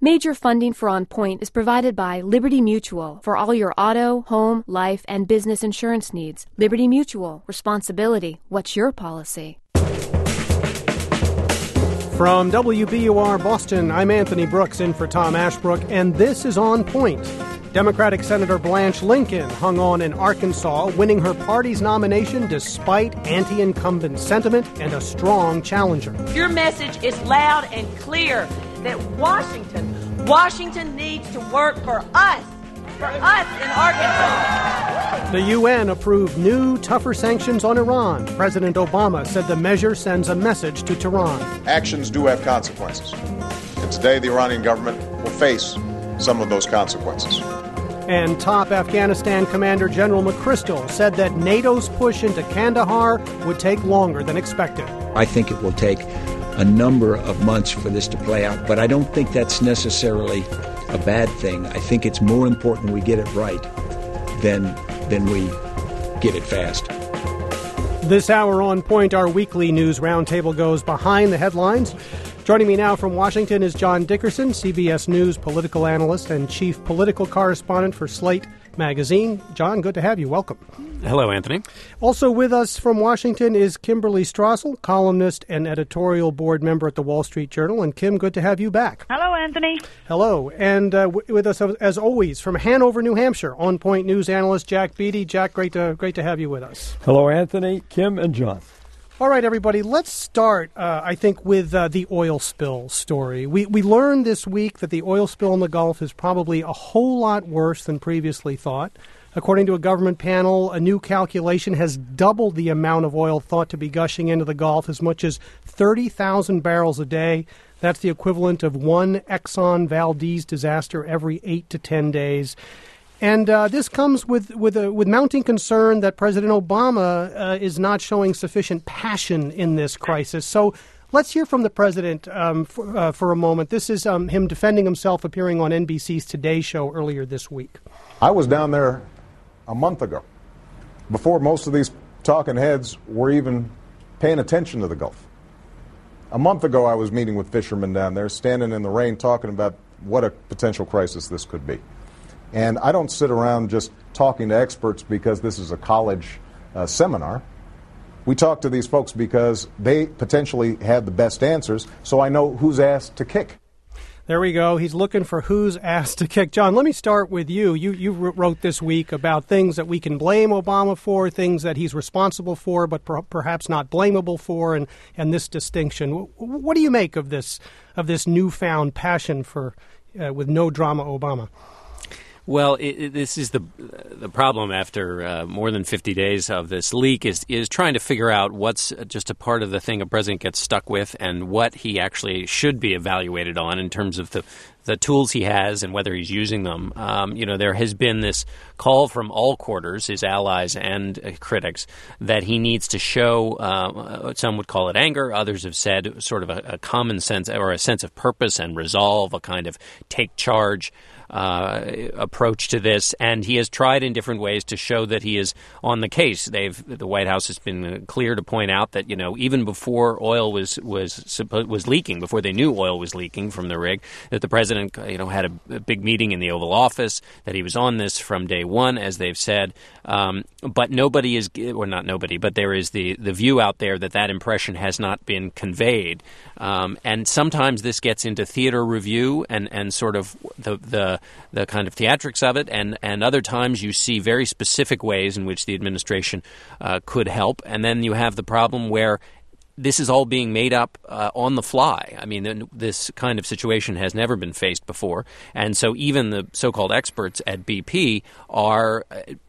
Major funding for On Point is provided by Liberty Mutual for all your auto, home, life, and business insurance needs. Liberty Mutual. Responsibility. What's your policy? From WBUR Boston, I'm Anthony Brooks in for Tom Ashbrook, and this is On Point. Democratic Senator Blanche Lincoln hung on in Arkansas, winning her party's nomination despite anti-incumbent sentiment and a strong challenger. Your message is loud and clear that Washington needs to work for us in Arkansas. The UN approved new, tougher sanctions on Iran. President Obama said the measure sends a message to Tehran. Actions do have consequences, and today the Iranian government will face some of those consequences. And top Afghanistan Commander General McChrystal said that NATO's push into Kandahar would take longer than expected. I think it will take a number of months for this to play out, but I don't think that's necessarily a bad thing. I think it's more important we get it right than we get it fast. This hour On Point, our weekly news roundtable goes behind the headlines. Joining me now from Washington is John Dickerson, CBS News political analyst and chief political correspondent for Slate Magazine. John, good to have you. Welcome. Hello, Anthony. Also with us from Washington is Kimberly Strassel, columnist and editorial board member at the Wall Street Journal. And Kim, good to have you back. Hello, Anthony. Hello. And with us, as always, from Hanover, New Hampshire, On Point news analyst Jack Beatty. Jack, great to have you with us. Hello, Anthony, Kim, and John. All right, everybody, let's start, I think, with the oil spill story. We learned this week that the oil spill in the Gulf is probably a whole lot worse than previously thought. According to a government panel, a new calculation has doubled the amount of oil thought to be gushing into the Gulf, as much as 30,000 barrels a day. That's the equivalent of one Exxon Valdez disaster every 8 to 10 days. And this comes with mounting concern that President Obama is not showing sufficient passion in this crisis. So let's hear from the president for a moment. This is him defending himself, appearing on NBC's Today Show earlier this week. I was down there a month ago, before most of these talking heads were even paying attention to the Gulf. A month ago, I was meeting with fishermen down there, standing in the rain, talking about what a potential crisis this could be. And I don't sit around just talking to experts because this is a college seminar. We talk to these folks because they potentially have the best answers, so I know who's ass to kick. There we go. He's looking for whose ass to kick. John, let me start with you. You wrote this week about things that we can blame Obama for, things that he's responsible for, but perhaps not blamable for, and this distinction. What do you make of this newfound passion for with no drama Obama? Well, this is the problem after more than 50 days of this leak is trying to figure out what's just a part of the thing a president gets stuck with and what he actually should be evaluated on in terms of the tools he has and whether he's using them. There has been this call from all quarters, his allies and critics, that he needs to show, some would call it anger, others have said sort of a common sense or a sense of purpose and resolve, a kind of take charge approach to this, and he has tried in different ways to show that he is on the case. The White House has been clear to point out that even before oil was leaking, before they knew oil was leaking from the rig, that the president had a big meeting in the Oval Office, that he was on this from day one, as they've said. But nobody is, or not nobody, but there is the view out there that impression has not been conveyed, and sometimes this gets into theater review and sort of the kind of theatrics of it, and other times you see very specific ways in which the administration could help, and then you have the problem where this is all being made up on the fly. I mean, this kind of situation has never been faced before, and so even the so-called experts at BP are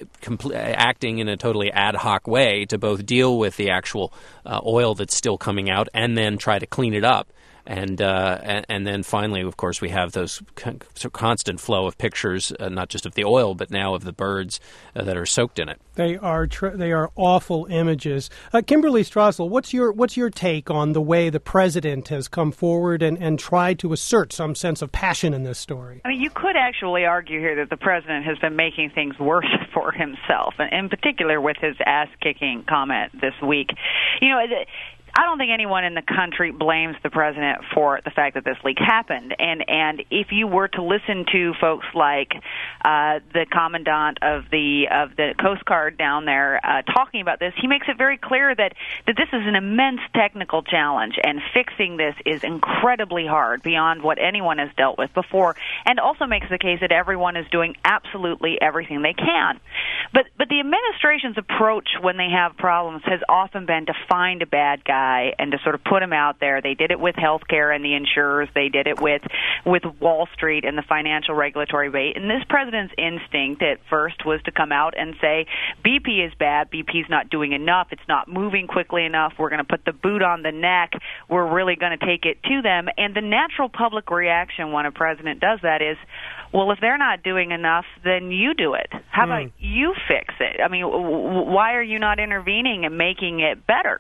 acting in a totally ad hoc way to both deal with the actual oil that's still coming out and then try to clean it up. And then finally, of course, we have those constant flow of pictures, not just of the oil, but now of the birds that are soaked in it. They are awful images. Kimberly Strassel, what's your take on the way the president has come forward and tried to assert some sense of passion in this story? I mean, you could actually argue here that the president has been making things worse for himself, and in particular with his ass-kicking comment this week. I don't think anyone in the country blames the president for the fact that this leak happened. And if you were to listen to folks like the commandant of the Coast Guard down there talking about this, he makes it very clear that this is an immense technical challenge, and fixing this is incredibly hard, beyond what anyone has dealt with before, and also makes the case that everyone is doing absolutely everything they can. But the administration's approach when they have problems has often been to find a bad guy and to sort of put him out there. They did it with healthcare and the insurers. They did it with Wall Street and the financial regulatory bait. And this president's instinct at first was to come out and say, BP is bad. BP's not doing enough. It's not moving quickly enough. We're going to put the boot on the neck. We're really going to take it to them. And the natural public reaction when a president does that is, well, if they're not doing enough, then you do it. How about you fix it? I mean, why are you not intervening and making it better?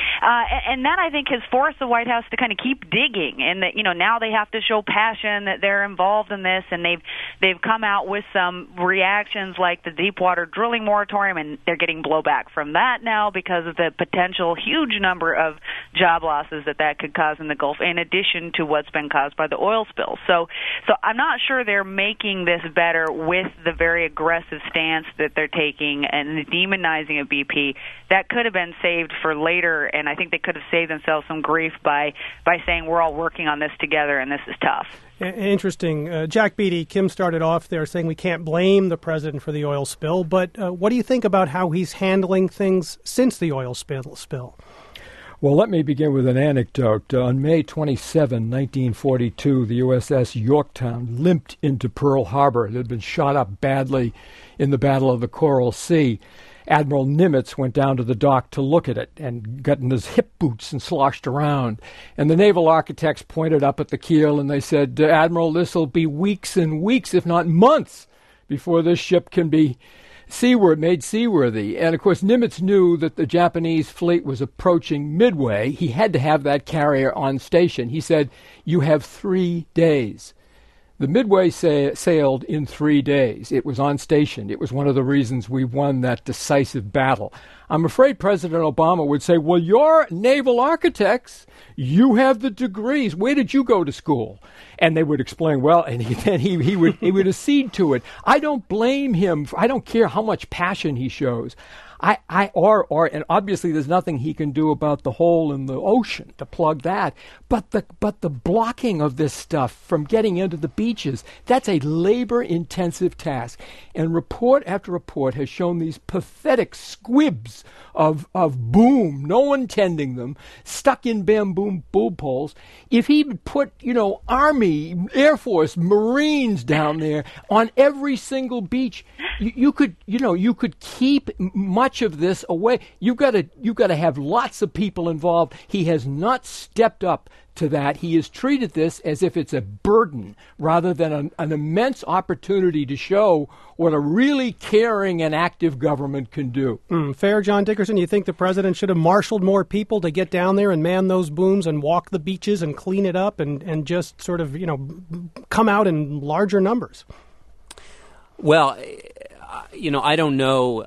And that, I think, has forced the White House to kind of keep digging, and that, now they have to show passion that they're involved in this, and they've come out with some reactions like the Deepwater drilling moratorium, and they're getting blowback from that now because of the potential huge number of job losses that could cause in the Gulf, in addition to what's been caused by the oil spill. So I'm not sure they're making this better with the very aggressive stance that they're taking and the demonizing of BP. That could have been saved for later, and I think they could have saved themselves some grief by saying we're all working on this together and this is tough. Interesting. Jack Beatty, Kim started off there saying we can't blame the president for the oil spill, but what do you think about how he's handling things since the oil spill? Well, let me begin with an anecdote. On May 27, 1942, the USS Yorktown limped into Pearl Harbor. It had been shot up badly in the Battle of the Coral Sea. Admiral Nimitz went down to the dock to look at it and got in his hip boots and sloshed around. And the naval architects pointed up at the keel and they said, Admiral, this will be weeks and weeks, if not months, before this ship can be made seaworthy. And, of course, Nimitz knew that the Japanese fleet was approaching Midway. He had to have that carrier on station. He said, you have 3 days. The Midway sailed in 3 days. It was on station. It was one of the reasons we won that decisive battle. I'm afraid President Obama would say, well, you're naval architects. You have the degrees. Where did you go to school? And they would explain, well, and he would accede to it. I don't blame him. I don't care how much passion he shows. And obviously there's nothing he can do about the hole in the ocean to plug that. But the blocking of this stuff from getting into the beaches, that's a labor-intensive task. And report after report has shown these pathetic squibs of boom, no one tending them, stuck in bamboo poles. If he would put, Army, Air Force, Marines down there on every single beach, you could keep much of this away. You've got to have lots of people involved. He has not stepped up to that. He has treated this as if it's a burden rather than an immense opportunity to show what a really caring and active government can do. Fair, John Dickerson? You think the president should have marshaled more people to get down there and man those booms and walk the beaches and clean it up and just sort of, come out in larger numbers? Well, I don't know.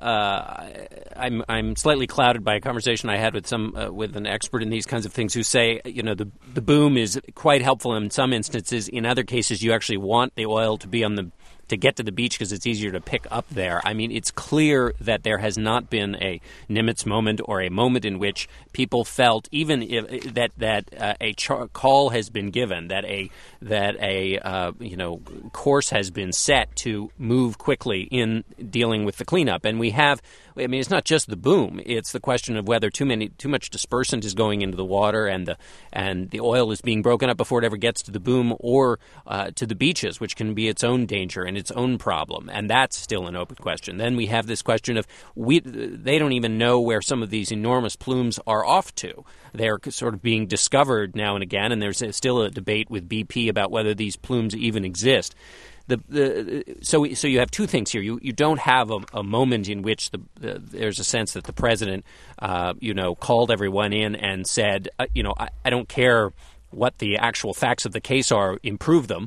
I'm slightly clouded by a conversation I had with an expert in these kinds of things who say, the boom is quite helpful in some instances. In other cases, you actually want the oil to be to get to the beach because it's easier to pick up there. I mean, it's clear that there has not been a Nimitz moment or a moment in which people felt even if a call has been given, that a course has been set to move quickly in dealing with the cleanup. And we have, it's not just the boom; it's the question of whether too much dispersant is going into the water and the oil is being broken up before it ever gets to the boom or to the beaches, which can be its own danger and its own problem, and that's still an open question. Then we have this question of they don't even know where some of these enormous plumes are off to. They're sort of being discovered now and again, and there's still a debate with BP about whether these plumes even exist. So you have two things here. You don't have a moment in which there's a sense that the president, called everyone in and said, I don't care what the actual facts of the case are, improve them,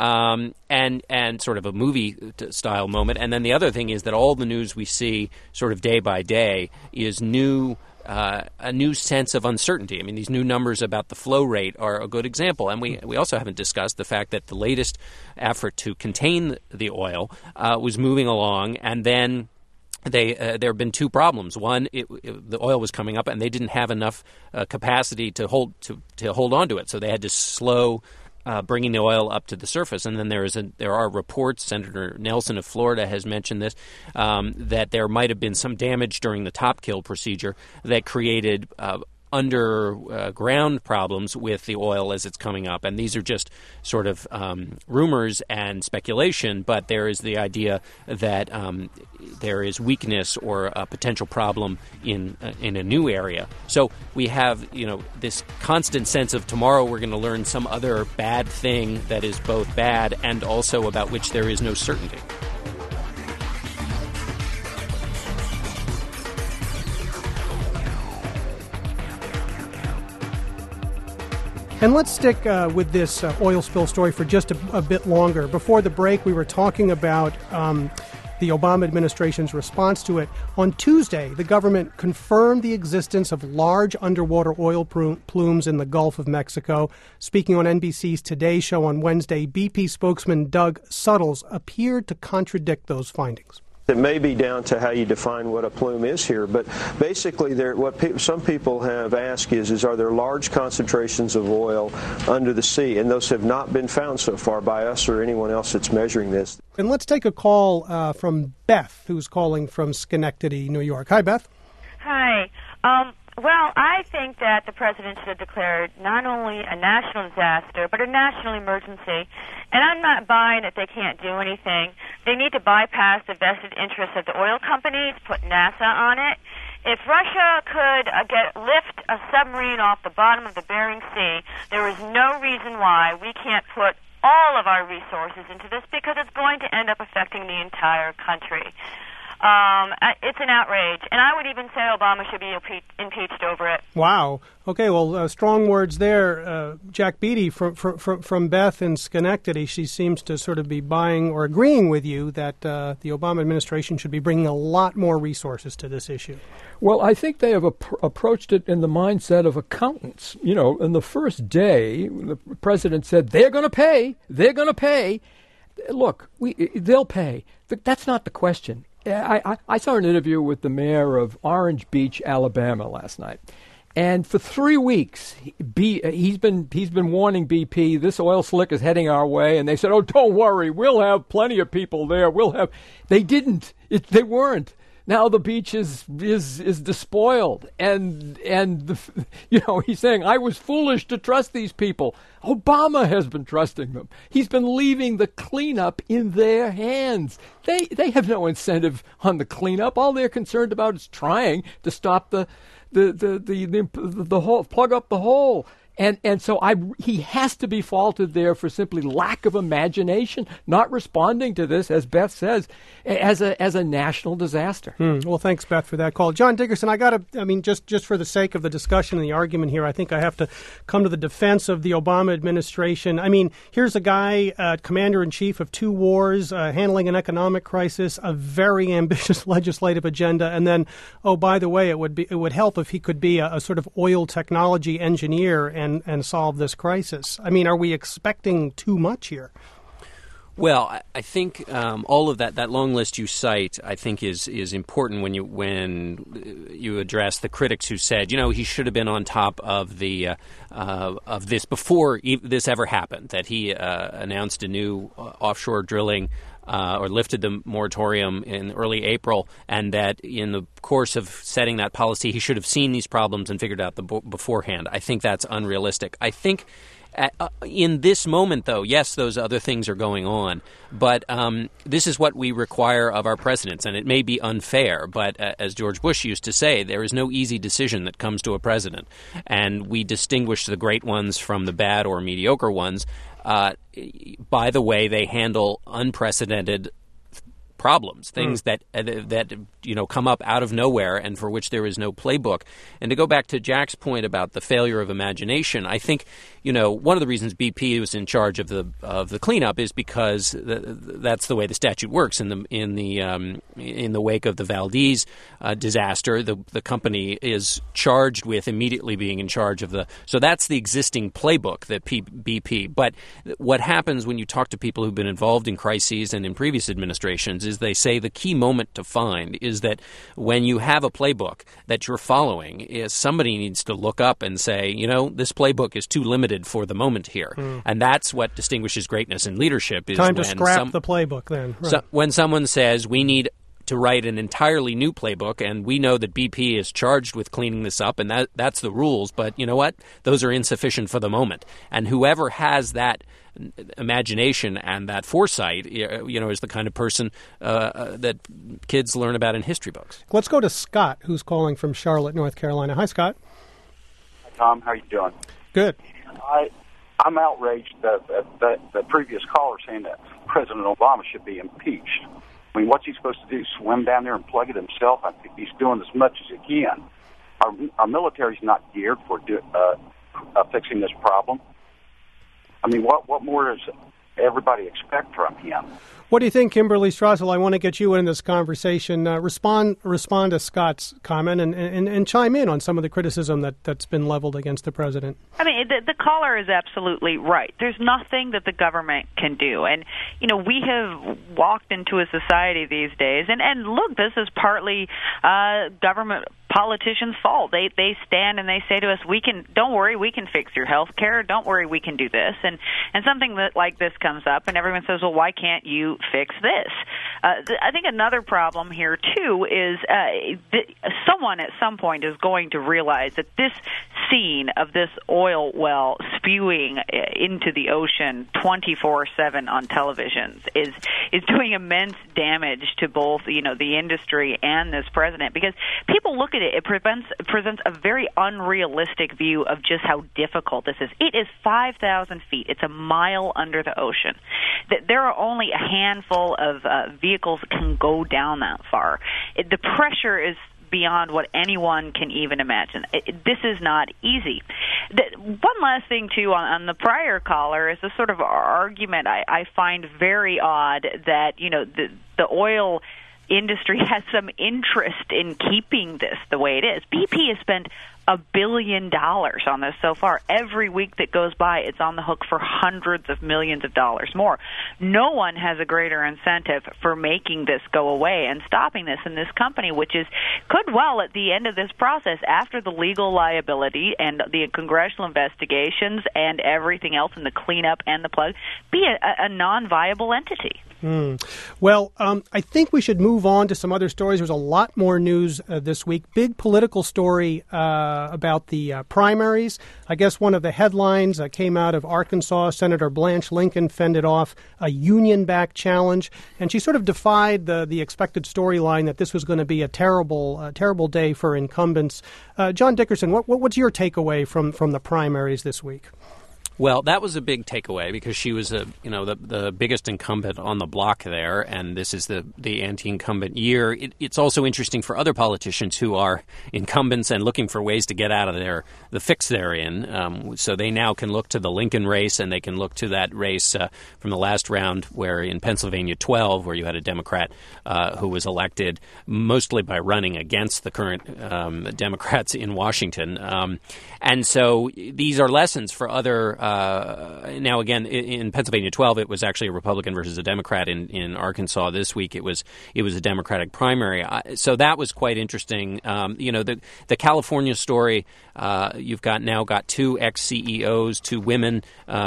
and sort of a movie-style moment. And then the other thing is that all the news we see sort of day by day is new a new sense of uncertainty. I mean, these new numbers about the flow rate are a good example. And we also haven't discussed the fact that the latest effort to contain the oil was moving along, and then there have been two problems. One, the oil was coming up, and they didn't have enough capacity to hold on to it, so they had to slow bringing the oil up to the surface. And then there are reports, Senator Nelson of Florida has mentioned this, that there might have been some damage during the top kill procedure that created underground problems with the oil as it's coming up. And these are just sort of rumors and speculation, but there is the idea that there is weakness or a potential problem in a new area. So we have, this constant sense of tomorrow we're going to learn some other bad thing that is both bad and also about which there is no certainty. And let's stick with this oil spill story for just a bit longer. Before the break, we were talking about the Obama administration's response to it. On Tuesday, the government confirmed the existence of large underwater oil plumes in the Gulf of Mexico. Speaking on NBC's Today Show on Wednesday, BP spokesman Doug Suttles appeared to contradict those findings. It may be down to how you define what a plume is here, but basically some people have asked is are there large concentrations of oil under the sea? And those have not been found so far by us or anyone else that's measuring this. And let's take a call from Beth, who's calling from Schenectady, New York. Hi, Beth. Hi. Well, I think that the president should have declared not only a national disaster, but a national emergency. And I'm not buying that they can't do anything. They need to bypass the vested interests of the oil companies, put NASA on it. If Russia could lift a submarine off the bottom of the Bering Sea, there is no reason why we can't put all of our resources into this, because it's going to end up affecting the entire country. It's an outrage, and I would even say Obama should be impeached over it. Wow. Okay, well, strong words there. Jack Beatty from Beth in Schenectady, she seems to sort of be buying or agreeing with you that the Obama administration should be bringing a lot more resources to this issue. Well, I think they have approached it in the mindset of accountants. In the first day, the president said, they're going to pay. They're going to pay. Look, they'll pay. That's not the question. I saw an interview with the mayor of Orange Beach, Alabama last night. And for 3 weeks, he's been warning BP, this oil slick is heading our way. And they said, oh, don't worry, we'll have plenty of people there. They didn't. They weren't. Now the beach is despoiled, and he's saying, I was foolish to trust these people. Obama has been trusting them. He's been leaving the cleanup in their hands. They have no incentive on the cleanup. All they're concerned about is trying to stop the hole, plug up the hole. And so he has to be faulted there for simply lack of imagination, not responding to this, as Beth says, as a national disaster. Well, thanks, Beth, for that call. John Dickerson, just for the sake of the discussion and the argument here, I think I have to come to the defense of the Obama administration. I mean, here's a guy, commander-in-chief of 2 wars, handling an economic crisis, a very ambitious legislative agenda, and then, oh, by the way, it would help if he could be a sort of oil technology engineer and solve this crisis. I mean, are we expecting too much here? Well, I think all of that long list you cite, I think is important when you address the critics who said, he should have been on top of of this before this ever happened, that he announced a new offshore drilling or lifted the moratorium in early April, and that in the course of setting that policy, he should have seen these problems and figured out beforehand. I think that's unrealistic. I think in this moment, though, yes, those other things are going on, but this is what we require of our presidents, and it may be unfair, but as George Bush used to say, there is no easy decision that comes to a president, and we distinguish the great ones from the bad or mediocre ones by the way they handle unprecedented problems, things that come up out of nowhere and for which there is no playbook. And to go back to Jack's point about the failure of imagination, I think one of the reasons BP was in charge of the cleanup is because that's the way the statute works. In the wake of the Valdez disaster, the company is charged with immediately being in charge of so that's the existing playbook that BP. But what happens when you talk to people who've been involved in crises and in previous administrations is they say the key moment to find is that when you have a playbook that you're following, is somebody needs to look up and say, this playbook is too limited for the moment here. And that's what distinguishes greatness in leadership. Is time to scrap the playbook then. Right. When someone says we need to write an entirely new playbook, and we know that BP is charged with cleaning this up, and that's the rules, but you know what? Those are insufficient for the moment. And whoever has that imagination and that foresight, is the kind of person that kids learn about in history books. Let's go to Scott, who's calling from Charlotte, North Carolina. Hi, Scott. Hi, Tom. How are you doing? Good. I'm outraged that the previous caller saying that President Obama should be impeached. I mean, what's he supposed to do, swim down there and plug it himself? I think he's doing as much as he can. Our military's not geared for fixing this problem. I mean, what more does everybody expect from him? What do you think, Kimberly Strassel? I want to get you in this conversation. Respond to Scott's comment and chime in on some of the criticism that's been leveled against the president. I mean, the caller is absolutely right. There's nothing that the government can do. And, we have walked into a society these days, and look, this is partly government politicians' fault. They stand and they say to us, don't worry, we can fix your health care. Don't worry, we can do this. And something like this comes up, and everyone says, well, why can't you fix this? I think another problem here, too, is someone at some point is going to realize that this scene of this oil well spewing into the ocean 24/7 on televisions is doing immense damage to both, the industry and this president, because people look at it presents a very unrealistic view of just how difficult this is. It is 5,000 feet. It's a mile under the ocean. There are only a handful of vehicles that can go down that far. The pressure is beyond what anyone can even imagine. This is not easy. One last thing, too, on the prior caller is a sort of argument I find very odd that, the oil industry has some interest in keeping this the way it is. BP has spent $1 billion on this so far. Every week that goes by, it's on the hook for hundreds of millions of dollars more. No one has a greater incentive for making this go away and stopping this than this company, which could well, at the end of this process, after the legal liability and the congressional investigations and everything else and the cleanup and the plug, be a non-viable entity. Well, I think we should move on to some other stories. There's a lot more news this week. Big political story about the primaries. I guess one of the headlines came out of Arkansas. Senator Blanche Lincoln fended off a union-backed challenge, and she sort of defied the expected storyline that this was going to be a terrible day for incumbents. John Dickerson, what's your takeaway from the primaries this week? Well, that was a big takeaway because she was the biggest incumbent on the block there, and this is the anti-incumbent year. It's also interesting for other politicians who are incumbents and looking for ways to get out of the fix they're in. So they now can look to the Lincoln race, and they can look to that race from the last round where in Pennsylvania 12, where you had a Democrat who was elected mostly by running against the current Democrats in Washington. And so these are lessons for other now, again, in Pennsylvania 12, it was actually a Republican versus a Democrat. In Arkansas this week, it was a Democratic primary. So that was quite interesting. The California story, you've got two ex-CEOs, two women,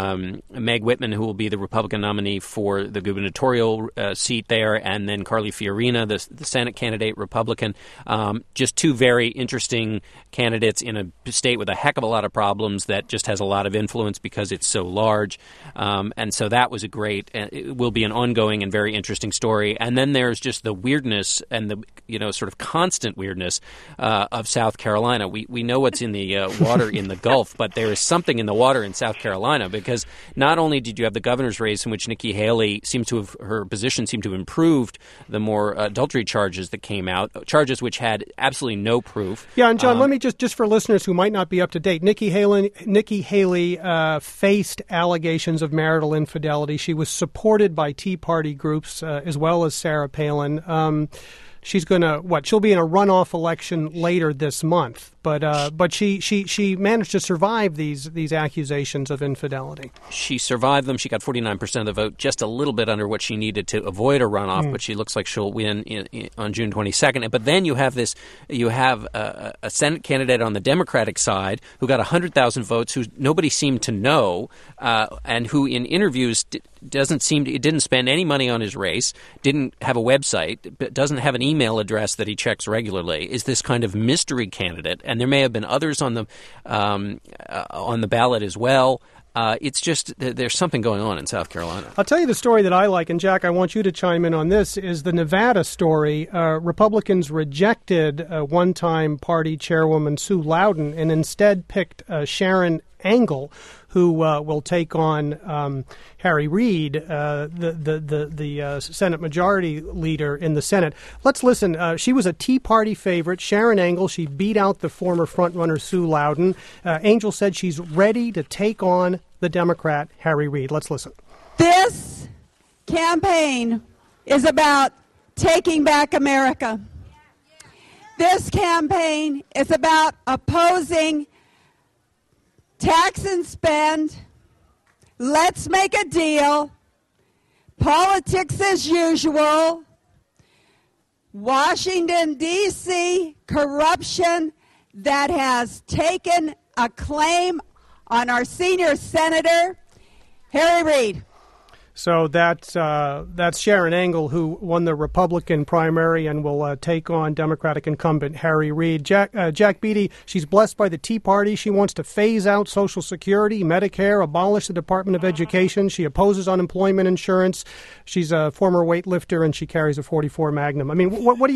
Meg Whitman, who will be the Republican nominee for the gubernatorial seat there, and then Carly Fiorina, the Senate candidate, Republican. Just two very interesting candidates in a state with a heck of a lot of problems that just has a lot of influence because it's so large. And so that was it will be an ongoing and very interesting story. And then there's just the weirdness and the sort of constant weirdness of South Carolina. We know what's in the water in the Gulf, but there is something in the water in South Carolina, because not only did you have the governor's race in which Nikki Haley her position seemed to have improved the more adultery charges that came out, charges which had absolutely no proof. Yeah, and John, let me just for listeners who might not be up to date, Nikki Haley faced allegations of marital infidelity. She was supported by Tea Party groups as well as Sarah Palin. She's going to she'll be in a runoff election later this month, but she managed to survive these accusations of infidelity. She survived them. She got 49% of the vote, just a little bit under what she needed to avoid a runoff. But she looks like she'll win on June 22nd. But then you have a Senate candidate on the Democratic side who got 100,000 votes, who nobody seemed to know, and who in interviews didn't spend any money on his race, didn't have a website, doesn't have an email address that he checks regularly, is this kind of mystery candidate. And there may have been others on the ballot as well. It's just there's something going on in South Carolina. I'll tell you the story that I like, and Jack, I want you to chime in on this, is the Nevada story. Republicans rejected one-time party chairwoman Sue Loudon and instead picked Sharon Angle, who will take on Harry Reid, the Senate Majority Leader in the Senate. Let's listen. She was a Tea Party favorite, Sharon Angle. She beat out the former frontrunner Sue Loudon. Angel said she's ready to take on the Democrat Harry Reid. Let's listen. This campaign is about taking back America. This campaign is about opposing tax and spend. Let's make a deal. Politics as usual. Washington, D.C. corruption that has taken a claim on our senior senator, Harry Reid. So that's Sharon Angle, who won the Republican primary and will take on Democratic incumbent Harry Reid. Jack Beatty, she's blessed by the Tea Party. She wants to phase out Social Security, Medicare, abolish the Department of Education. She opposes unemployment insurance. She's a former weightlifter, and she carries a .44 Magnum. I mean, what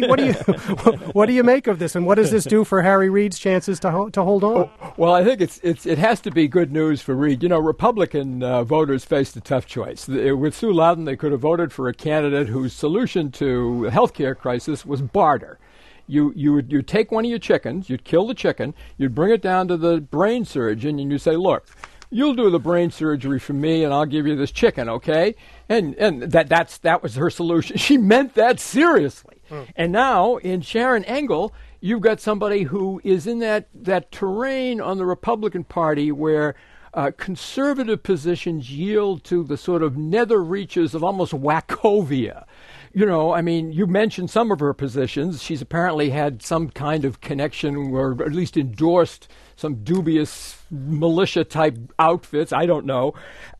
do you make of this, and what does this do for Harry Reid's chances to hold on? Well, I think it has to be good news for Reid. You know, Republican voters faced a tough choice. With Sue Loudon, they could have voted for a candidate whose solution to the health care crisis was barter. You'd take one of your chickens, you'd kill the chicken, you'd bring it down to the brain surgeon, and you say, look, you'll do the brain surgery for me, and I'll give you this chicken, okay? And that was her solution. She meant that seriously. And now, in Sharon Angle, you've got somebody who is in that terrain on the Republican Party where conservative positions yield to the sort of nether reaches of almost Wachovia. You know, I mean, you mentioned some of her positions. She's apparently had some kind of connection or at least endorsed some dubious militia-type outfits. I don't know.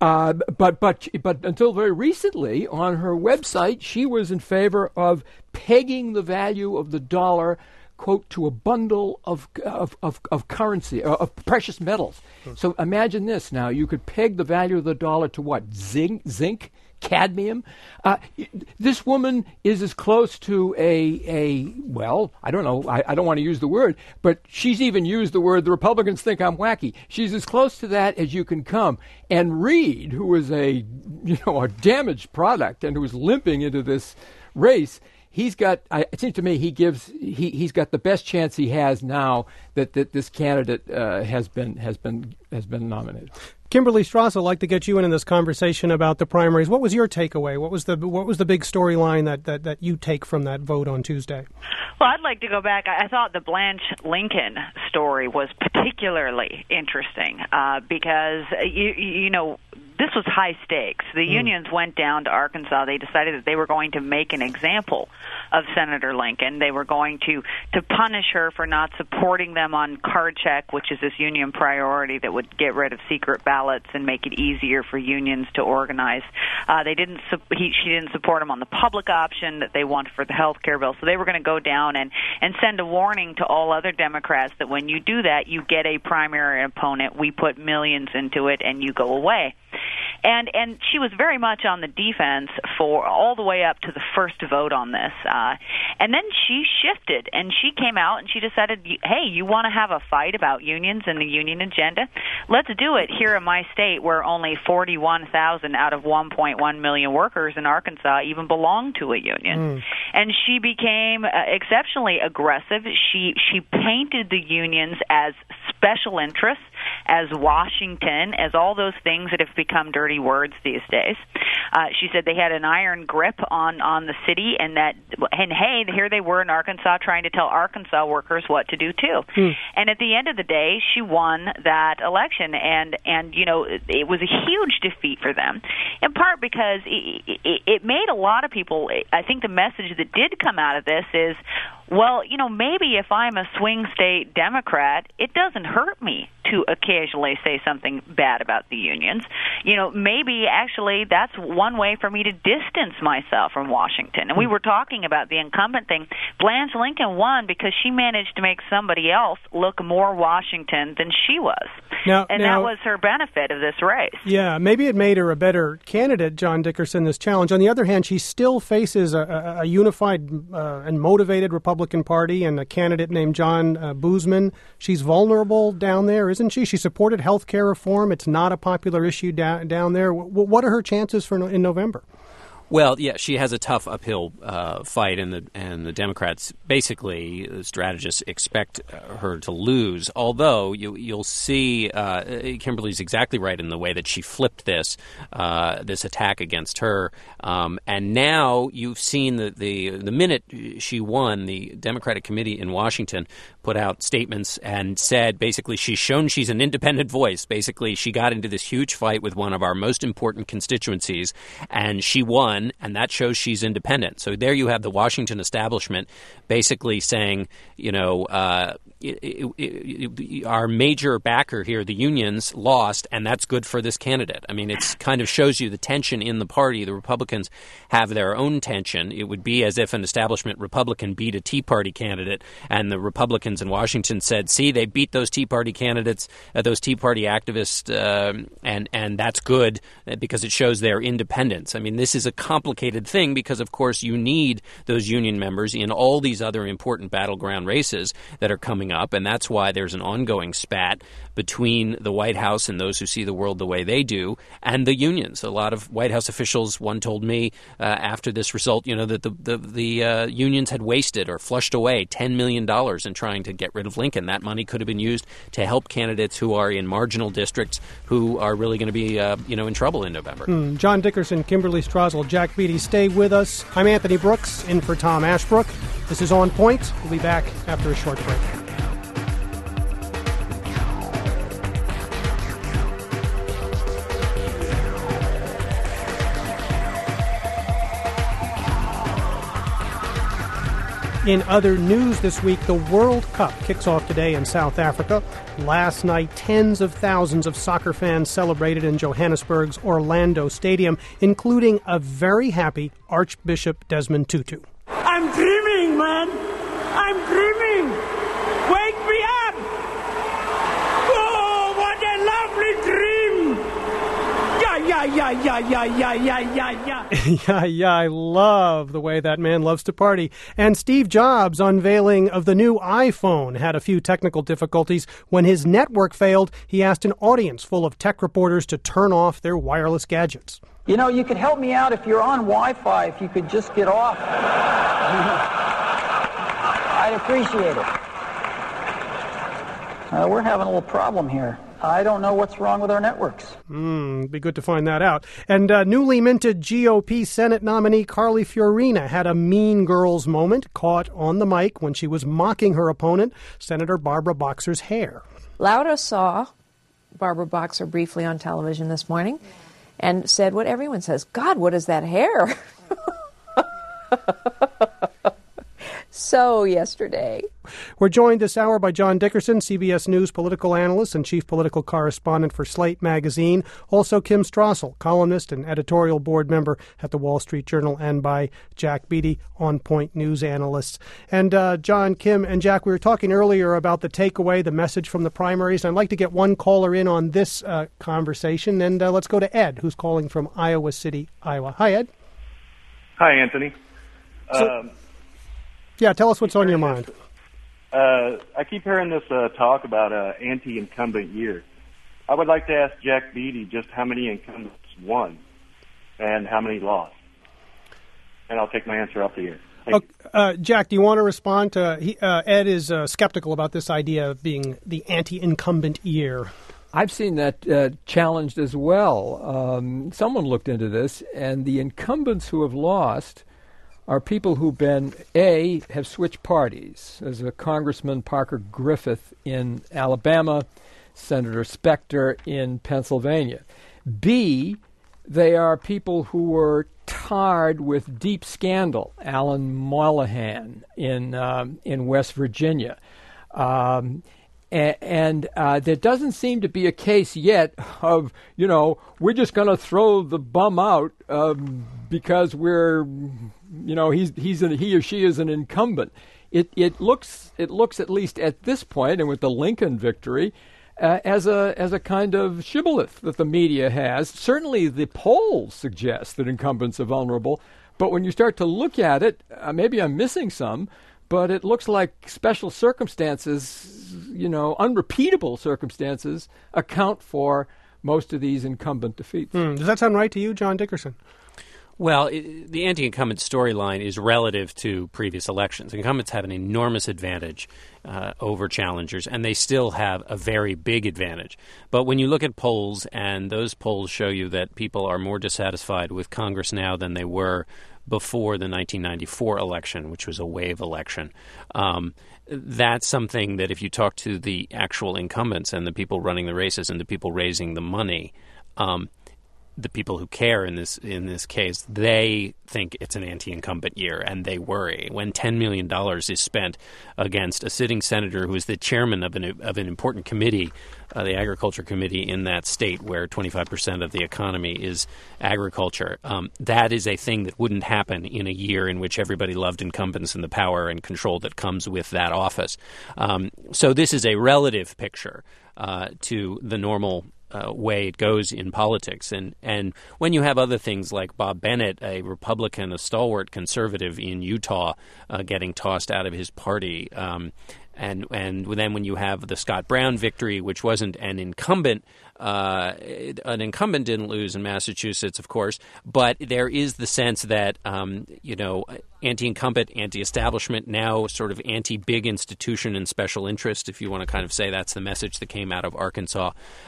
But until very recently, on her website, she was in favor of pegging the value of the dollar, quote, to a bundle of currency, of precious metals. So imagine this now. You could peg the value of the dollar to what? Zinc? Cadmium? This woman is as close to well, I don't know. I don't want to use the word, but she's even used the word, the Republicans think I'm wacky. She's as close to that as you can come. And Reid, who is a damaged product and who is limping into this race, he's got. It seems to me he's got the best chance he has now that this candidate has been nominated. Kimberly Strauss, I'd like to get you in this conversation about the primaries. What was your takeaway? What was the big storyline that you take from that vote on Tuesday? Well, I'd like to go back. I thought the Blanche Lincoln story was particularly interesting because you know this was high stakes. The unions went down to Arkansas. They decided that they were going to make an example of Senator Lincoln. They were going to punish her for not supporting them on card check, which is this union priority that would get rid of secret ballots and make it easier for unions to organize. She didn't support him on the public option that they wanted for the health care bill. So they were going to go down and send a warning to all other Democrats that when you do that, you get a primary opponent. We put millions into it, and you go away. And she was very much on the defense for all the way up to the first vote on this. And then she shifted, and she came out and she decided, hey, you want to have a fight about unions and the union agenda? Let's do it here in my state where only 41,000 out of 1.1 million workers in Arkansas even belong to a union. And she became exceptionally aggressive. She painted the unions as special interests, as Washington, as all those things that have become dirty words these days. She said they had an iron grip on the city, and hey, here they were in Arkansas trying to tell Arkansas workers what to do too. And at the end of the day, she won that election, and it was a huge defeat for them, in part because it made a lot of people. I think the message that did come out of this is, well, maybe if I'm a swing state Democrat, it doesn't hurt me to occasionally say something bad about the unions. Maybe actually that's one way for me to distance myself from Washington. And we were talking about the incumbent thing. Blanche Lincoln won because she managed to make somebody else look more Washington than she was. That was her benefit of this race. Yeah, maybe it made her a better candidate, John Dickerson, this challenge. On the other hand, she still faces a unified and motivated Republican Party and a candidate named John Boozman. She's vulnerable down there, isn't she? She supported health care reform. It's not a popular issue down there. What are her chances in November? Well, yeah, she has a tough uphill fight, and the Democrats, basically, the strategists expect her to lose. Although you'll see, Kimberly's exactly right in the way that she flipped this attack against her. And now you've seen the minute she won, the Democratic Committee in Washington put out statements and said basically she's shown she's an independent voice. Basically, she got into this huge fight with one of our most important constituencies, and she won, and that shows she's independent. So there you have the Washington establishment basically saying, our major backer here, the unions, lost, and that's good for this candidate. I mean, it kind of shows you the tension in the party. The Republicans have their own tension. It would be as if an establishment Republican beat a Tea Party candidate, and the Republicans in Washington said, see, they beat those Tea Party candidates, those Tea Party activists, and that's good because it shows their independence. I mean, this is a complicated thing because, of course, you need those union members in all these other important battleground races that are coming up, and that's why there's an ongoing spat between the White House and those who see the world the way they do and the unions. A lot of White House officials, one told me after this result, that the unions had wasted or flushed away $10 million in trying to get rid of Lincoln. That money could have been used to help candidates who are in marginal districts who are really going to be in trouble in November. John Dickerson, Kimberly Strassel, Jack Beatty, stay with us. I'm Anthony Brooks, in for Tom Ashbrook. This is On Point. We'll be back after a short break. In other news this week, the World Cup kicks off today in South Africa. Last night, tens of thousands of soccer fans celebrated in Johannesburg's Orlando Stadium, including a very happy Archbishop Desmond Tutu. I'm dreaming, man. I'm dreaming. Wake me up. Oh, what a lovely dream. Yeah, I love the way that man loves to party. And Steve Jobs' unveiling of the new iPhone had a few technical difficulties. When his network failed, he asked an audience full of tech reporters to turn off their wireless gadgets. You could help me out if you're on Wi-Fi, if you could just get off. I'd appreciate it. We're having a little problem here. I don't know what's wrong with our networks. Be good to find that out. And newly minted GOP Senate nominee Carly Fiorina had a mean girls moment caught on the mic when she was mocking her opponent, Senator Barbara Boxer's hair. Lauda saw Barbara Boxer briefly on television this morning, and said what everyone says, God, what is that hair? So yesterday. We're joined this hour by John Dickerson, CBS News political analyst and chief political correspondent for Slate magazine. Also Kim Strassel, columnist and editorial board member at the Wall Street Journal, and by Jack Beatty, On Point news analyst. And John, Kim, and Jack, we were talking earlier about the takeaway, the message from the primaries. And I'd like to get one caller in on this conversation. And let's go to Ed, who's calling from Iowa City, Iowa. Hi, Ed. Hi, Anthony. Yeah, tell us what's on your mind. I keep hearing this talk about anti-incumbent year. I would like to ask Jack Beatty just how many incumbents won and how many lost. And I'll take my answer off the air. Jack, do you want to respond to Ed is skeptical about this idea of being the anti-incumbent year. I've seen that challenged as well. Someone looked into this, and the incumbents who have lost are people who've been, have switched parties. There's a Congressman Parker Griffith in Alabama, Senator Specter in Pennsylvania. B, they are people who were tarred with deep scandal. Alan Mollahan in West Virginia. And there doesn't seem to be a case yet of, we're just going to throw the bum out because we're, he or she is an incumbent. It looks at least at this point, and with the Lincoln victory, as a kind of shibboleth that the media has. Certainly, the polls suggest that incumbents are vulnerable, but when you start to look at it, maybe I'm missing some. But it looks like special circumstances, unrepeatable circumstances, account for most of these incumbent defeats. Does that sound right to you, John Dickerson? Well, the anti-incumbent storyline is relative to previous elections. Incumbents have an enormous advantage over challengers, and they still have a very big advantage. But when you look at polls, and those polls show you that people are more dissatisfied with Congress now than they were before the 1994 election, which was a wave election. That's something that if you talk to the actual incumbents and the people running the races and the people raising the money, the people who care in this case, they think it's an anti-incumbent year, and they worry. When $10 million is spent against a sitting senator who is the chairman of an important committee, the agriculture committee in that state where 25% of the economy is agriculture, that is a thing that wouldn't happen in a year in which everybody loved incumbents and the power and control that comes with that office. So this is a relative picture to the normal way it goes in politics. And when you have other things like Bob Bennett, a Republican, a stalwart conservative in Utah, getting tossed out of his party, and then when you have the Scott Brown victory, which wasn't an incumbent didn't lose in Massachusetts, of course, but there is the sense that, anti-incumbent, anti-establishment, now sort of anti-big institution and special interest, if you want to kind of say that's the message that came out of Arkansas.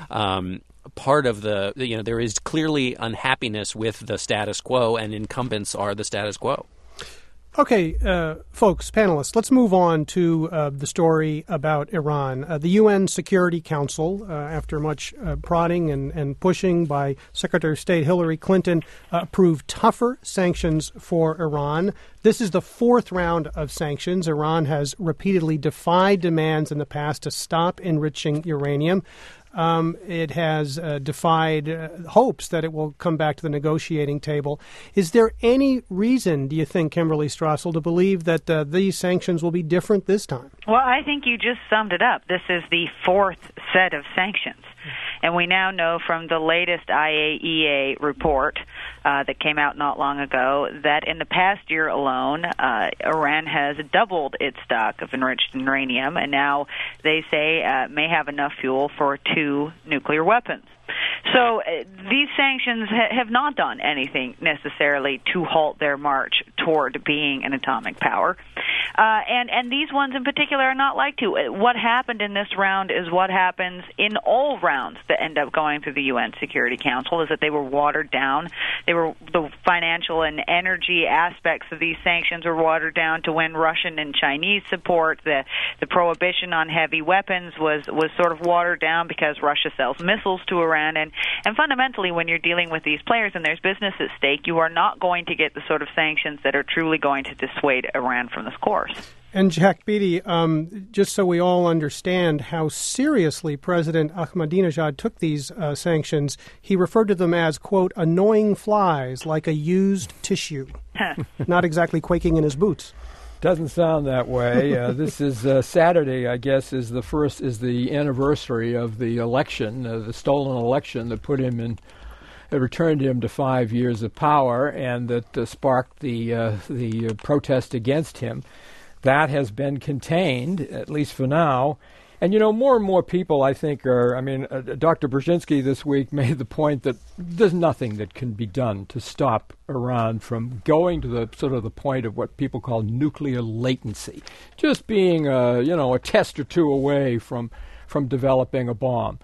Part of there is clearly unhappiness with the status quo, and incumbents are the status quo. Okay, folks, panelists, let's move on to the story about Iran. The UN Security Council, after much prodding and pushing by Secretary of State Hillary Clinton, approved tougher sanctions for Iran. This is the fourth round of sanctions. Iran has repeatedly defied demands in the past to stop enriching uranium. It has defied hopes that it will come back to the negotiating table. Is there any reason, do you think, Kimberly Strassel, to believe that these sanctions will be different this time? Well, I think you just summed it up. This is the fourth set of sanctions. And we now know from the latest IAEA report that came out not long ago that in the past year alone, Iran has doubled its stock of enriched uranium, and now they say may have enough fuel for 2 nuclear weapons. So these sanctions have not done anything necessarily to halt their march toward being an atomic power. And these ones in particular are not like to. What happened in this round is what happens in all rounds that end up going through the UN Security Council, is that they were watered down. The financial and energy aspects of these sanctions were watered down to win Russian and Chinese support. The prohibition on heavy weapons was sort of watered down because Russia sells missiles to Iran. And fundamentally, when you're dealing with these players and there's business at stake, you are not going to get the sort of sanctions that are truly going to dissuade Iran from this course. And Jack Beatty, just so we all understand how seriously President Ahmadinejad took these sanctions, he referred to them as, quote, annoying flies like a used tissue. Not exactly quaking in his boots. Doesn't sound that way. This is Saturday, I guess, is the anniversary of the election, the stolen election that put him in. It returned him to 5 years of power, and that sparked the protest against him. That has been contained, at least for now. And, more and more people, I think, Dr. Brzezinski this week made the point that there's nothing that can be done to stop Iran from going to the point of what people call nuclear latency, just being, a test or two away from developing a bomb.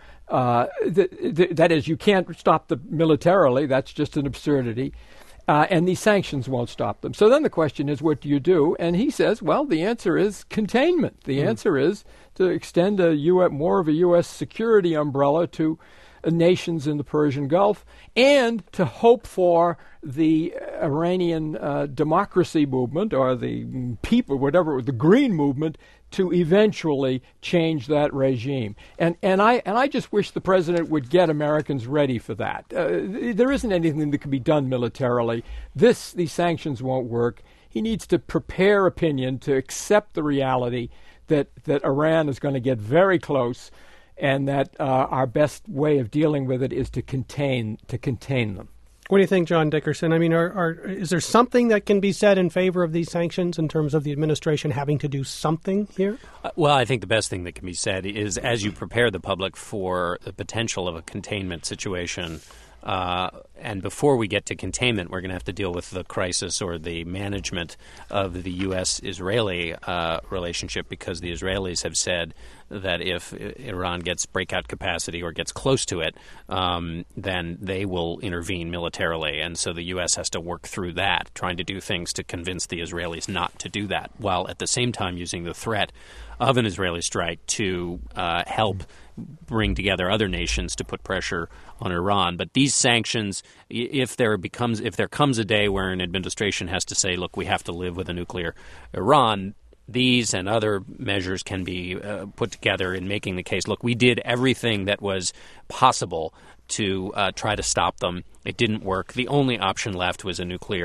That is, you can't stop them militarily. That's just an absurdity. And these sanctions won't stop them. So then the question is, what do you do? And he says, well, the answer is containment. The answer is to extend more of a U.S. security umbrella to nations in the Persian Gulf, and to hope for the Iranian democracy movement, or the people, whatever, the Green movement, to eventually change that regime. And I just wish the president would get Americans ready for that. There isn't anything that can be done militarily. These sanctions won't work. He needs to prepare opinion to accept the reality that Iran is going to get very close, and that our best way of dealing with it is to contain them. What do you think, John Dickerson? Is there something that can be said in favor of these sanctions in terms of the administration having to do something here? Well, I think the best thing that can be said is, as you prepare the public for the potential of a containment situation, and before we get to containment, we're going to have to deal with the crisis or the management of the U.S.-Israeli relationship, because the Israelis have said that if Iran gets breakout capacity or gets close to it, then they will intervene militarily. And so the U.S. has to work through that, trying to do things to convince the Israelis not to do that, while at the same time using the threat of an Israeli strike to help bring together other nations to put pressure on Iran. But these sanctions, if there comes a day where an administration has to say, look, we have to live with a nuclear Iran, these and other measures can be put together in making the case, look, we did everything that was possible to try to stop them. It didn't work. The only option left was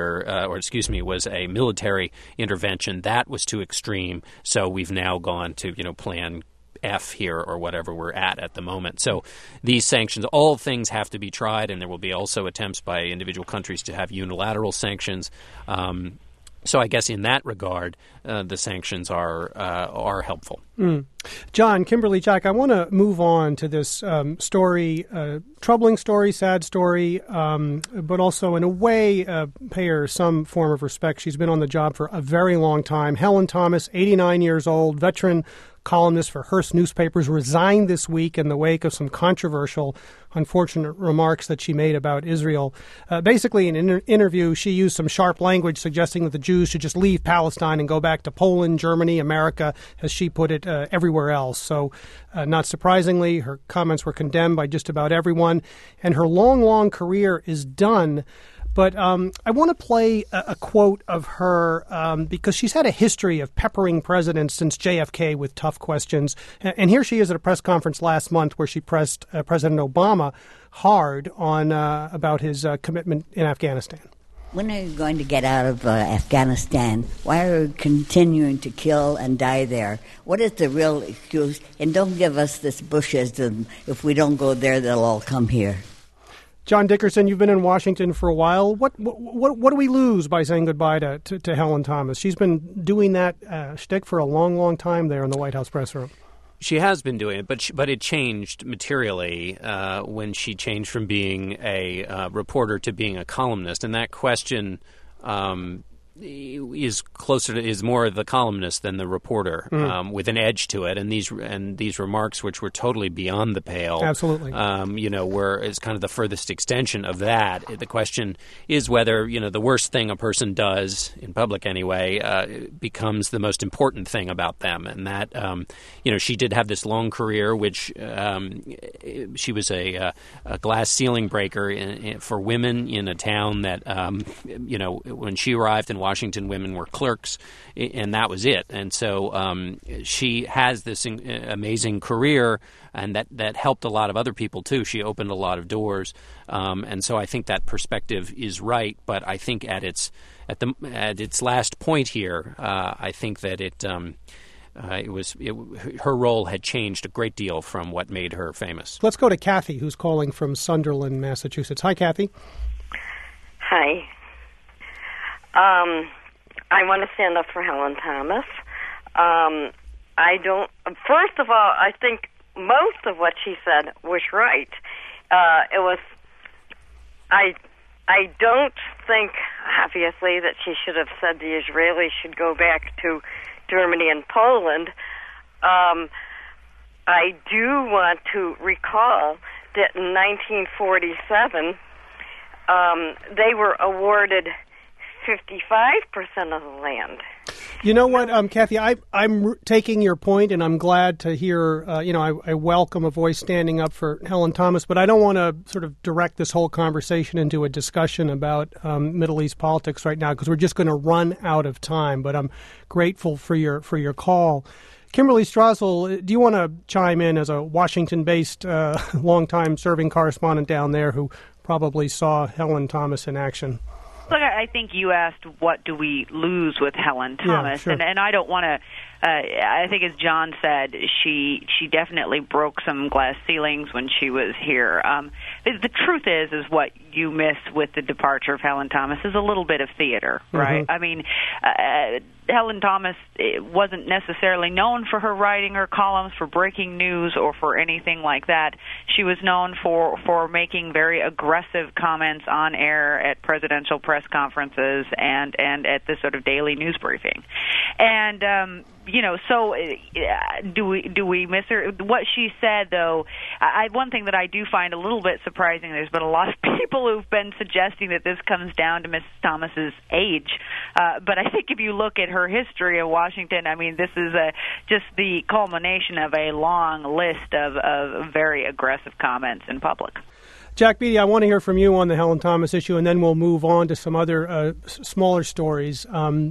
was a military intervention. That was too extreme. So we've now gone to, plan F here, or whatever we're at the moment. So these sanctions, all things have to be tried, and there will be also attempts by individual countries to have unilateral sanctions. So I guess in that regard, the sanctions are helpful. John, Kimberly, Jack, I want to move on to this story, troubling story, sad story, but also in a way pay her some form of respect. She's been on the job for a very long time. Helen Thomas, 89 years old, veteran columnist for Hearst newspapers, resigned this week in the wake of some controversial, unfortunate remarks that she made about Israel. Basically, in an interview, she used some sharp language suggesting that the Jews should just leave Palestine and go back to Poland, Germany, America, as she put it, everywhere else. So, not surprisingly, her comments were condemned by just about everyone, and her long, long career is done. But I want to play a quote of her because she's had a history of peppering presidents since JFK with tough questions. And here she is at a press conference last month where she pressed President Obama hard on about his commitment in Afghanistan. When are you going to get out of Afghanistan? Why are you continuing to kill and die there? What is the real excuse? And don't give us this Bushism. If we don't go there, they'll all come here. John Dickerson, you've been in Washington for a while. What do we lose by saying goodbye to Helen Thomas? She's been doing that shtick for a long, long time there in the White House press room. She has been doing it, but it changed materially when she changed from being a reporter to being a columnist. And that question is more the columnist than the reporter, with an edge to it, and these remarks, which were totally beyond the pale, absolutely, is kind of the furthest extension of that. The question is whether the worst thing a person does in public, anyway, becomes the most important thing about them, and that she did have this long career, which she was a glass ceiling breaker for women in a town that when she arrived in Washington, women were clerks, and that was it. And so she has this amazing career, and that helped a lot of other people too. She opened a lot of doors, and so I think that perspective is right. But I think at its last point here, I think that her role had changed a great deal from what made her famous. Let's go to Kathy, who's calling from Sunderland, Massachusetts. Hi, Kathy. Hi. I want to stand up for Helen Thomas. First of all, I think most of what she said was right. I don't think, obviously, that she should have said the Israelis should go back to Germany and Poland. I do want to recall that in 1947, they were awarded 55% of the land. You know what, Kathy, I'm taking your point, and I'm glad to hear, I welcome a voice standing up for Helen Thomas, but I don't want to sort of direct this whole conversation into a discussion about Middle East politics right now, because we're just going to run out of time, but I'm grateful for your call. Kimberly Strassel, do you want to chime in as a Washington-based, longtime serving correspondent down there who probably saw Helen Thomas in action? Look, I think you asked, what do we lose with Helen Thomas? Yeah, sure. And I don't want to, I think as John said, she definitely broke some glass ceilings when she was here. The truth is what you miss with the departure of Helen Thomas is a little bit of theater, right? I mean, Helen Thomas wasn't necessarily known for her writing her columns, for breaking news, or for anything like that. She was known for making very aggressive comments on air at presidential press conferences and at the sort of daily news briefing. And so do we miss her? What she said, though, one thing that I do find a little bit surprising, there's been a lot of people who've been suggesting that this comes down to Mrs. Thomas's age. But I think if you look at her history of Washington, I mean, this is just the culmination of a long list of very aggressive comments in public. Jack Beatty, I want to hear from you on the Helen Thomas issue, and then we'll move on to some other smaller stories.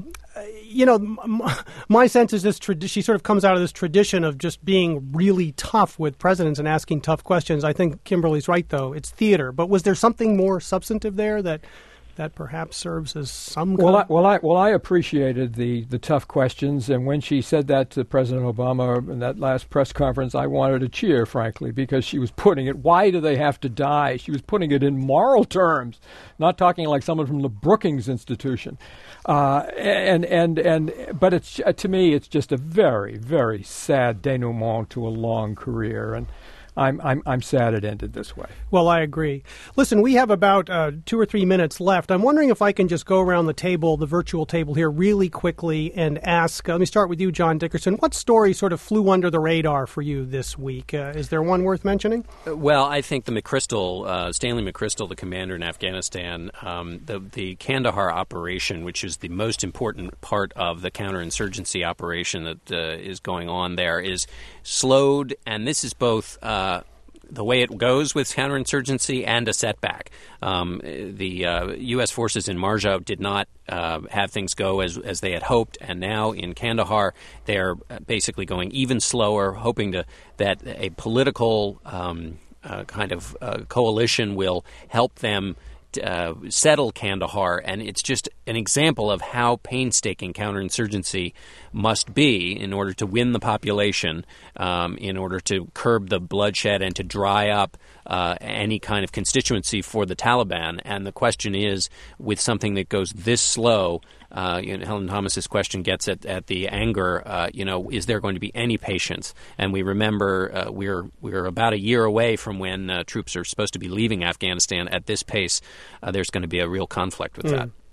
My sense is she sort of comes out of this tradition of just being really tough with presidents and asking tough questions. I think Kimberly's right, though. It's theater. But was there something more substantive there that perhaps serves as some kind I appreciated the tough questions, and when she said that to President Obama in that last press conference, I wanted to cheer, frankly, because she was putting it, why do they have to die? She was putting it in moral terms, not talking like someone from the Brookings Institution. But it's to me, it's just a very, very sad denouement to a long career, and I'm sad it ended this way. Well, I agree. Listen, we have about 2 or 3 minutes left. I'm wondering if I can just go around the table, the virtual table here, really quickly and ask, let me start with you, John Dickerson. What story sort of flew under the radar for you this week? Is there one worth mentioning? Well, I think the Stanley McChrystal, the commander in Afghanistan, the Kandahar operation, which is the most important part of the counterinsurgency operation that is going on there, is slowed, and this is both the way it goes with counterinsurgency and a setback. The U.S. forces in Marjah did not have things go as they had hoped, and now in Kandahar they're basically going even slower, hoping that a political kind of coalition will help them settle Kandahar, and it's just an example of how painstaking counterinsurgency must be in order to win the population, in order to curb the bloodshed and to dry up any kind of constituency for the Taliban. And the question is, with something that goes this slow, Helen Thomas's question gets at the anger. Is there going to be any patience? And we remember we're about a year away from when troops are supposed to be leaving Afghanistan. At this pace, there's going to be a real conflict with that.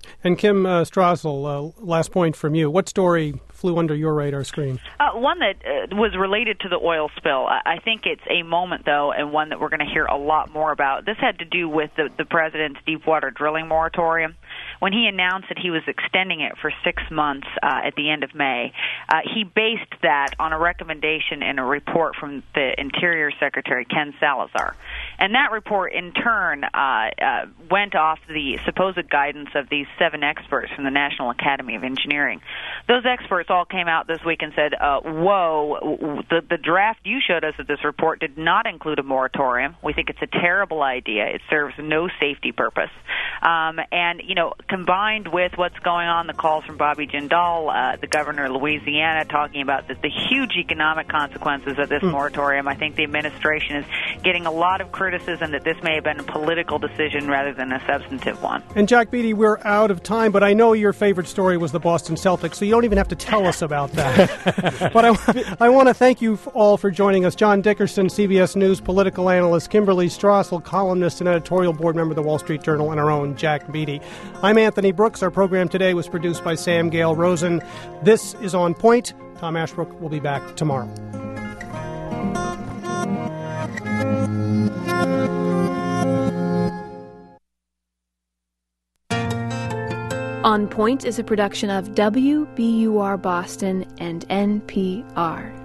And Kim Strassel, last point from you. What story flew under your radar screen? One that was related to the oil spill. I think it's a moment, though, and one that we're going to hear a lot more about. This had to do with the president's deepwater drilling moratorium. When he announced that he was extending it for 6 months at the end of May, he based that on a recommendation in a report from the Interior Secretary, Ken Salazar. And that report, in turn, went off the supposed guidance of these 7 experts from the National Academy of Engineering. Those experts all came out this week and said, whoa, the draft you showed us of this report did not include a moratorium. We think it's a terrible idea. It serves no safety purpose. And, you know, combined with what's going on, the calls from Bobby Jindal, the governor of Louisiana, talking about the huge economic consequences of this moratorium, I think the administration is getting a lot of criticism that this may have been a political decision rather than a substantive one. And Jack Beatty, we're out of time, but I know your favorite story was the Boston Celtics, so you don't even have to tell us about that. But I want to thank you all for joining us. John Dickerson, CBS News political analyst, Kimberly Strassel, columnist and editorial board member of the Wall Street Journal, and our own Jack Beatty. I'm Anthony Brooks. Our program today was produced by Sam Gale Rosen. This is On Point. Tom Ashbrook will be back tomorrow. On Point is a production of WBUR Boston and NPR.